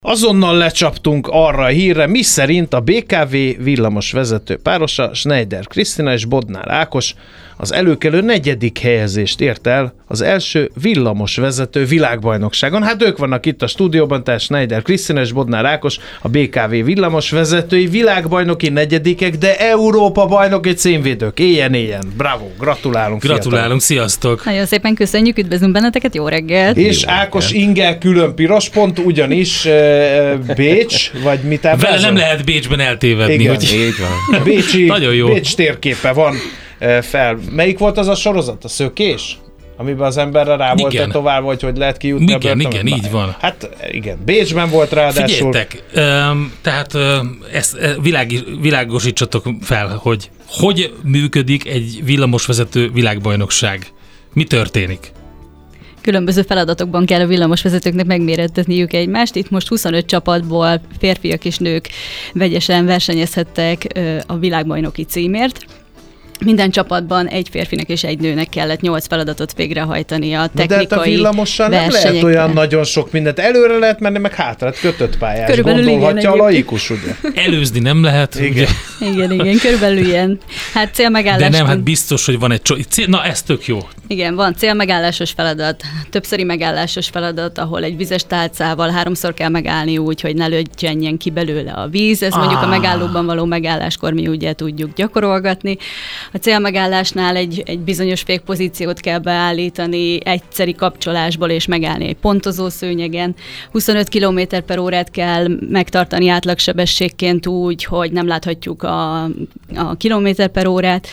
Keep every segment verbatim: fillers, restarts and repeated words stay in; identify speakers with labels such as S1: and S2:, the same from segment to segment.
S1: Azonnal lecsaptunk arra a hírre, miszerint a bé ká vé villamos vezető párosa, Schneider Krisztina és Bodnár Ákos az előkelő negyedik helyezést ért el az első villamos vezető világbajnokságon. Hát ők vannak itt a stúdióban, tehát Schneider Krisztina és Bodnár Ákos, a bé ká vé villamos vezetői, világbajnoki negyedikek, de Európa bajnoki címvédők. Éljen-éljen. Bravo, gratulálunk.
S2: Gratulálunk, fiatal. Sziasztok.
S3: Nagyon szépen köszönjük, üdvözlünk benneteket, jó reggelt.
S1: És
S3: jó
S1: Ákos
S3: reggelt.
S1: ingel külön piros pont, ugyanis uh, Bécs, vagy mit áll?
S2: Vele nem lehet Bécsben eltévedni.
S1: Igen.
S2: Hogy...
S4: Így van.
S1: Bécsi,
S2: Nagyon jó.
S1: Bécs térképe van uh, fel. Melyik volt az a sorozat? A Szökés? Amiben az emberre rá volt
S2: Igen.
S1: tovább, vagy hogy lehet kijutni
S2: Igen,
S1: a börtönbe?
S2: igen, így van.
S1: Hát igen, Bécsben volt ráadásul.
S2: Figyeljetek, um, tehát um, ezt uh, világ, világosítsatok fel, hogy hogy működik egy villamosvezető világbajnokság. Mi történik?
S3: Különböző feladatokban kell a villamosvezetőknek megmérettetniük egymást. Itt most huszonöt csapatból férfiak és nők vegyesen versenyezhettek a világbajnoki címért. Minden csapatban egy férfinek és egy nőnek kellett nyolc feladatot végrehajtani a technikai
S1: de hát a villamossal nem lehet olyan nagyon sok mindent. Előre lehet menni, meg hátra, kötött pályás.
S3: Körülbelül
S1: Gondolhatja
S3: igen,
S1: a laikus, ugye?
S2: Előzni nem lehet.
S1: Igen.
S2: Ugye?
S3: Igen, igen, körülbelül ilyen. Hát célmegállás.
S2: De nem, hát biztos, hogy van egy cso- cél. Na, ez tök jó.
S3: Igen, van célmegállásos feladat, többszöri megállásos feladat, ahol egy vizes tálcával háromszor kell megállni úgy, hogy ne lögyenjen ki belőle a víz. Ez ah. mondjuk a megállóban való megálláskor mi ugye tudjuk gyakorolgatni. A célmegállásnál egy, egy bizonyos fékpozíciót kell beállítani egyszeri kapcsolásból és megállni egy pontozó szőnyegen. huszonöt kilométer per órát kell megtartani átlagsebességként úgy, hogy nem láthatjuk a, a kilométer per órát.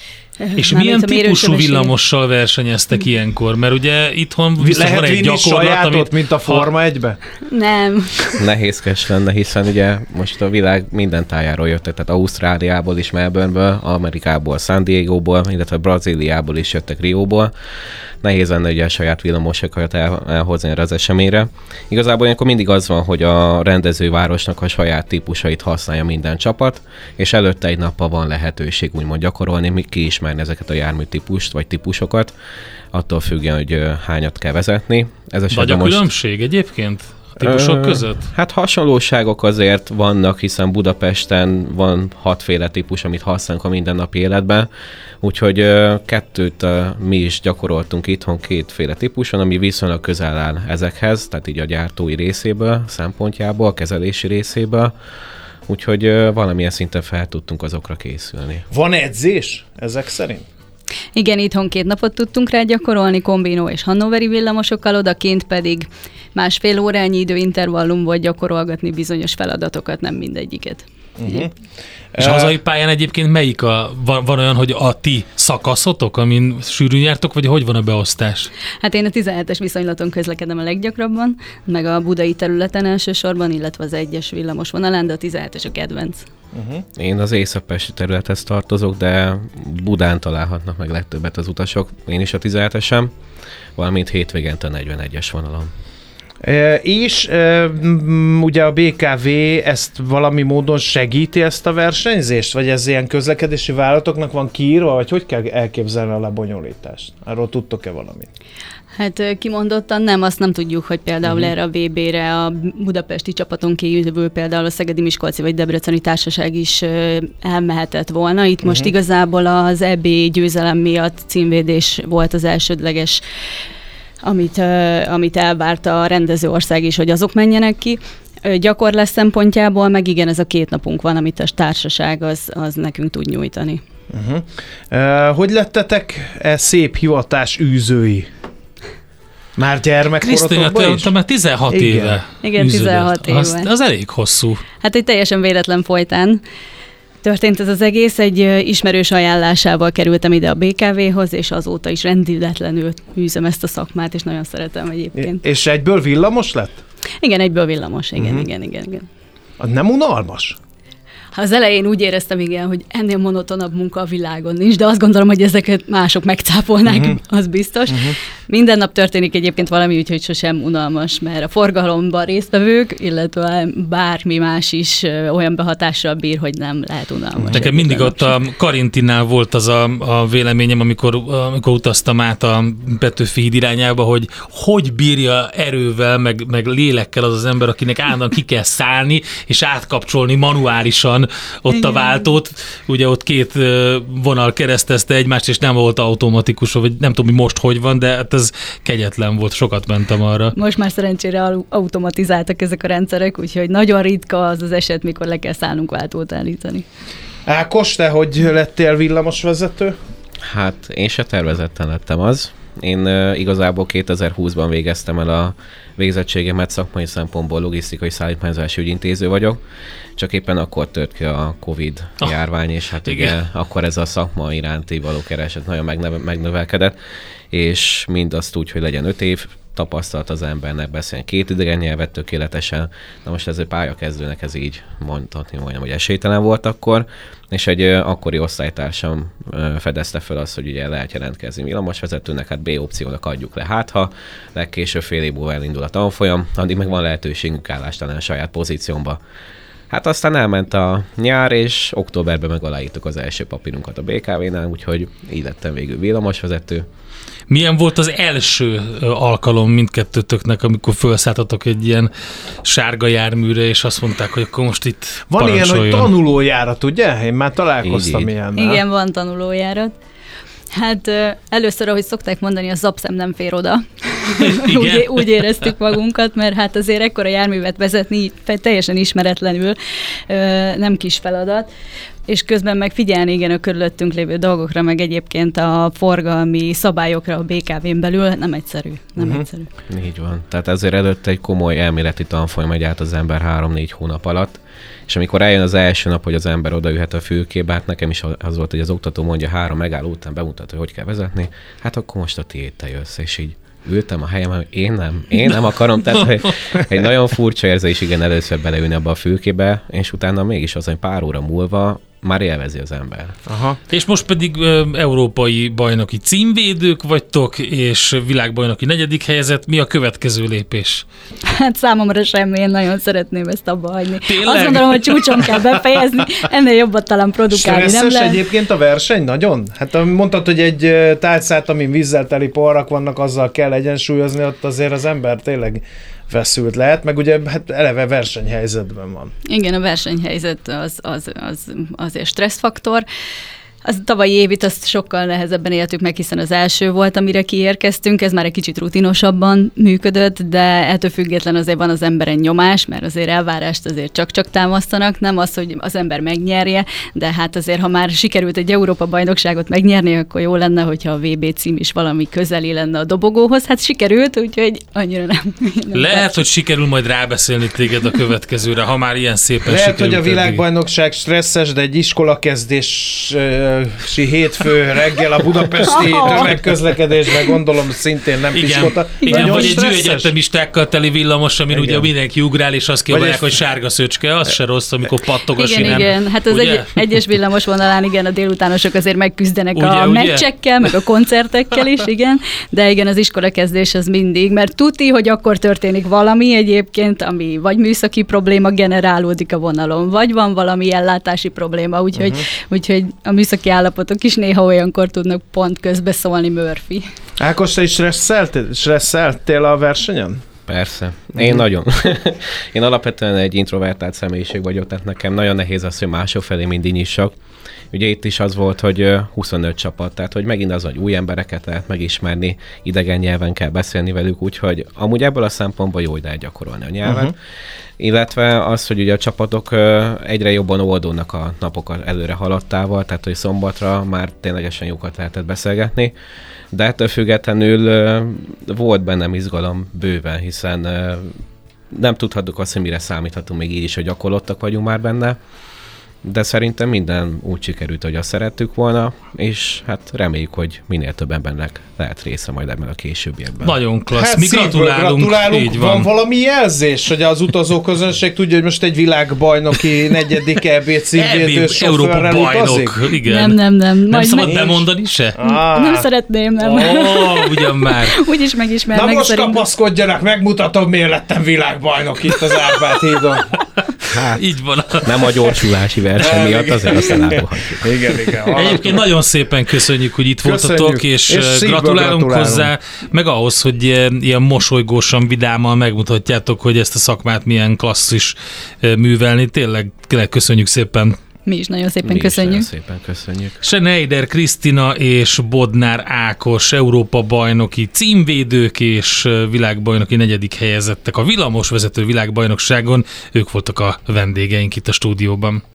S2: És
S3: Már
S2: milyen típusú
S3: villamossal
S2: villamossal versenyeztek ilyenkor? Mert ugye itthon viszont
S1: lehet
S2: van egy
S1: vinni
S2: gyakorlat,
S1: sajátot,
S2: amit...
S1: mint a Forma egybe?
S3: Nem.
S4: Nehézkes lenne, hiszen ugye most a világ minden tájáról jöttek, tehát Ausztráliából is, Melbourneből, Amerikából, San Diegóból, illetve Brazíliából is jöttek, Rióból. Nehéz lenne ugye a saját villamosokat el, elhozni erre az eseményre. Igazából ilyenkor mindig az van, hogy a rendezővárosnak a saját típusait használja minden csapat, és előtte egy nappal van lehetőség úgymond gyakorolni, még kiismerni ezeket a járműtípust vagy típusokat, attól függően, hogy hányat kell vezetni. Ez
S2: Vagy a
S4: most...
S2: különbség egyébként a típusok
S4: Ö,
S2: között?
S4: Hát hasonlóságok azért vannak, hiszen Budapesten van hatféle típus, amit használunk a mindennapi életben, úgyhogy ö, kettőt ö, mi is gyakoroltunk itthon, kétféle típuson, ami viszonylag közel áll ezekhez, tehát így a gyártói részéből, szempontjából, a kezelési részéből, úgyhogy ö, valamilyen szinten fel tudtunk azokra készülni.
S1: Van edzés ezek szerint?
S3: Igen, itthon két napot tudtunk rá gyakorolni, kombinó és hannoveri villamosokkal, odakint pedig másfél órányi időintervallum volt gyakorolgatni bizonyos feladatokat, nem mindegyiket.
S1: Uh-huh.
S2: És hazai pályán egyébként melyik a, van, van olyan, hogy a ti szakaszotok, amin sűrűn jártok, vagy hogy van a beosztás?
S3: Hát én a tizenhetes viszonylaton közlekedem a leggyakrabban, meg a budai területen elsősorban, illetve az egyes villamos vonalán, de a tizenhetes a kedvenc.
S1: Uh-huh.
S4: Én az észak-pesti területhez tartozok, de Budán találhatnak meg legtöbbet az utasok. Én is a tizenhetesem, valamint hétvégente negyvenegyes vonalon.
S1: E, és e, m, ugye a bé ká vé ezt valami módon segíti ezt a versenyzést? Vagy ez ilyen közlekedési vállalatoknak van kiírva, vagy hogy kell elképzelni a lebonyolítást? Arról tudtok-e valamit?
S3: Hát kimondottan nem, azt nem tudjuk, hogy például uh-huh. erre a vé bé-re a budapesti csapaton kívül például a Szegedi, Miskolci vagy Debreceni Társaság is elmehetett volna. Itt uh-huh. most igazából az é bé győzelem miatt címvédés volt az elsődleges, amit, amit elvárta a rendező ország is, hogy azok menjenek ki. Gyakorlás szempontjából meg igen, ez a két napunk van, amit a társaság az, az nekünk tud nyújtani.
S1: Uh-huh. Uh, hogy lettetek e szép hivatás űzői? Már gyermekkorotokban is?
S2: Te már tizenhat
S1: Igen.
S2: éve
S3: Igen, tizenhat éve.
S2: Az, az elég hosszú.
S3: Hát egy teljesen véletlen folytán történt ez az egész. Egy ismerős ajánlásával kerültem ide a bé ká véhoz, és azóta is rendületlenül űzöm ezt a szakmát, és nagyon szeretem egyébként.
S1: És egyből villamos lett?
S3: Igen, egyből villamos, igen, uh-huh. igen, igen, igen.
S1: Az nem unalmas?
S3: Az elején úgy éreztem, igen, hogy ennél monotonabb munka a világon nincs, de azt gondolom, hogy ezeket mások megcápolnák, uh-huh. az biztos. Uh-huh. Minden nap történik egyébként valami, úgyhogy sosem unalmas, mert a forgalomban résztvevők, illetve bármi más is olyan behatással bír, hogy nem lehet unalmas.
S2: Nekem mindig ott a Karintinnál volt az a, a véleményem, amikor, amikor utaztam át a Petőfi híd irányába, hogy hogy bírja erővel, meg, meg lélekkel az az ember, akinek állandóan ki kell szállni, és átkapcsolni manuálisan ott igen. a váltót. Ugye ott két vonal keresztezte egymást, és nem volt automatikus, vagy nem tudom, hogy most hogy van, de hát ez kegyetlen volt, sokat mentem arra.
S3: Most már szerencsére automatizáltak ezek a rendszerek, úgyhogy nagyon ritka az az eset, mikor le kell szállnunk váltót állítani.
S1: Ákos, te hogy lettél villamosvezető?
S4: Hát én se tervezetten lettem az. Én uh, igazából kétezer-húszban végeztem el a végzettségemet, szakmai szempontból logisztikai szállítmányozási ügyintéző vagyok, csak éppen akkor tört ki a Covid oh, járvány, és hát igen. ugye akkor ez a szakma iránti való kereset nagyon megneve- megnövelkedett, és mindazt úgy, hogy legyen öt év tapasztalt az embernek, beszélni két idegen nyelvet tökéletesen. Na most ez egy pályakezdőnek ez így mondhatni majdnem, hogy esélytelen volt akkor, és egy ö, akkori osztálytársam ö, fedezte fel azt, hogy ugye lehet jelentkezni villamosvezetőnek, hát B opciónak adjuk le, hát ha legkésőbb fél év múlva elindul a tanfolyam, addig meg van lehetőségünk állástalan a saját pozíciómba. Hát aztán elment a nyár, és októberben meg aláírtuk az első papírunkat a bé ká vé-nál, úgyhogy így lettem végül villamosvezető.
S2: Milyen volt az első alkalom mindkettőtöknek, amikor felszálltatok egy ilyen sárga járműre, és azt mondták, hogy akkor most itt
S1: van ilyen, hogy tanulójárat, ugye? Én már találkoztam ilyennel.
S3: Igen, van tanulójárat. Hát először, ahogy szokták mondani, a zapszem nem fér oda. úgy, úgy éreztük magunkat, mert hát azért ekkora járművet vezetni teljesen ismeretlenül nem kis feladat, és közben meg figyelni igen a körülöttünk lévő dolgokra, meg egyébként a forgalmi szabályokra a bé ká vén belül nem egyszerű. Nem uh-huh. egyszerű.
S4: Így van. Tehát ezért előtt egy komoly elméleti tanfolyam megy át az ember három-négy hónap alatt, és amikor eljön az első nap, hogy az ember odaülhet a fülkébe, hát nekem is az volt, hogy az oktató mondja három megálló után bemutat, hogy hogy kell vezetni, hát akkor most a tiéd, te jössz, és így ültem a helyemen, hogy én nem, én nem akarom, tehát hogy egy nagyon furcsa érzés, igen, először beleülni abba a fülkébe, és utána mégis az, hogy pár óra múlva már élvezi az ember.
S2: Aha. És most pedig ö, európai bajnoki címvédők vagytok, és világbajnoki negyedik helyezett. Mi a következő lépés?
S3: Hát számomra semmi, én nagyon szeretném ezt abba hagyni.
S2: Tényleg?
S3: Azt gondolom, hogy csúcson kell befejezni, ennél jobbat talán produkálni nem
S1: stresszes
S3: lehet.
S1: Egyébként a verseny nagyon? Hát mondtad, hogy egy tálcát, amin vízzel teli porrak vannak, azzal kell egyensúlyozni, ott azért az ember tényleg feszült lehet, meg ugye hát eleve versenyhelyzetben van.
S3: Igen, a versenyhelyzet az, az, az azért stresszfaktor. Az tavalyi évit azt sokkal nehezebben éltük meg, hiszen az első volt, amire kiérkeztünk, ez már egy kicsit rutinosabban működött, de ettől független azért van az emberen nyomás, mert azért elvárást azért csak-csak támasztanak, nem az, hogy az ember megnyerje, de hát azért, ha már sikerült egy Európa-bajnokságot megnyerni, akkor jó lenne, hogyha a vé bé cím is valami közeli lenne a dobogóhoz. Hát sikerült, úgyhogy annyira nem. nem
S2: Lehet,
S3: tárgy.
S2: hogy sikerül majd rábeszélni téged a következőre, ha már ilyen szépen
S1: Lehet,
S2: sikerült.
S1: hogy a
S2: eddig.
S1: világbajnokság stresszes, de egy iskolakezdés hétfő reggel a budapesti tömegközlekedésben gondolom szintén nem
S2: Igen,
S1: piskota.
S2: igen, vagy egy
S1: stresszes.
S2: gyűjegyetemistákkal teli villamos, amin
S1: Igen.
S2: ugye mindenki ugrál, és azt kiabálják,
S1: egy-
S2: hogy sárga szöcske, az se rossz, amikor pattog a
S3: Igen,
S2: sinem.
S3: igen. Hát az
S2: Ugye?
S3: egy, egyes villamos vonalán, igen, a délutánosok azért megküzdenek
S2: Ugye,
S3: a
S2: ugye?
S3: meccsekkel, meg a koncertekkel is, igen, de igen, az iskolakezdés az mindig, mert tuti, hogy akkor történik valami egyébként, ami vagy műszaki probléma generálódik a vonalon, vagy van valami ellátási probléma, úgyhogy, uh-huh. úgyhogy a műszaki állapotok is néha olyankor tudnak pont közbeszólni, Murphy.
S1: Ákos, te is stresszeltél, stresszeltél a versenyen?
S4: Persze. Én mm. nagyon. Én alapvetően egy introvertált személyiség vagyok, tehát nekem nagyon nehéz az, hogy mások felé mindig nyissak. Ugye itt is az volt, hogy huszonöt csapat, tehát hogy megint az, hogy új embereket lehet megismerni, idegen nyelven kell beszélni velük, úgyhogy amúgy ebből a szempontból jó, hogy lehet gyakorolni a nyelvet. Uh-huh. Illetve az, hogy ugye a csapatok egyre jobban oldódnak a napok előre haladtával, tehát hogy szombatra már ténylegesen jókat lehetett beszélgetni, de ettől függetlenül volt bennem izgalom bőven, hiszen nem tudhattuk azt, hogy mire számíthatunk még így is, hogy gyakorlottak vagyunk már benne, de szerintem minden úgy sikerült, hogy azt szerettük volna, és hát reméljük, hogy minél több embernek lehet része majd ebben a későbbiekben.
S2: Nagyon klassz.
S1: Hát
S2: Mi gratulálunk.
S1: gratulálunk.
S2: Így
S1: van.
S2: van.
S1: van valami jelzés, hogy az utazóközönség tudja, hogy most egy világbajnoki negyedik é bé címvédő sofőrrel utazik?
S2: bajnok. Igen.
S3: Nem, nem, nem.
S2: Nem
S3: Majd
S2: szabad
S3: meg...
S2: bemondani se?
S1: Ah.
S3: Nem szeretném, nem.
S2: Ó, ugyan már.
S3: Úgyis megismernek.
S1: Na most
S3: szerintem.
S1: kapaszkodjanak, megmutatom, miért lettem világbajnok itt az Árpád hídon.
S4: Hát,
S2: Így van.
S4: nem a gyorsulási verseny miatt, azért azt elárulhatjuk.
S1: Igen, igen.
S2: Egyébként nagyon szépen köszönjük, hogy itt
S1: Köszönjük.
S2: voltatok, és,
S1: És
S2: és
S1: szívből
S2: gratulálunk
S1: gratulálunk.
S2: hozzá, meg ahhoz, hogy ilyen, ilyen mosolygósan, vidáman megmutatjátok, hogy ezt a szakmát milyen klasszis eh, művelni. Tényleg, tényleg köszönjük szépen.
S3: Mi is nagyon szépen
S4: Mi is
S3: köszönjük.
S4: nagyon szépen köszönjük.
S2: Schneider Krisztina és Bodnár Ákos Európa bajnoki címvédők és eh, világbajnoki negyedik helyezettek a villamosvezető világbajnokságon. Ők voltak a vendégeink itt a stúdióban.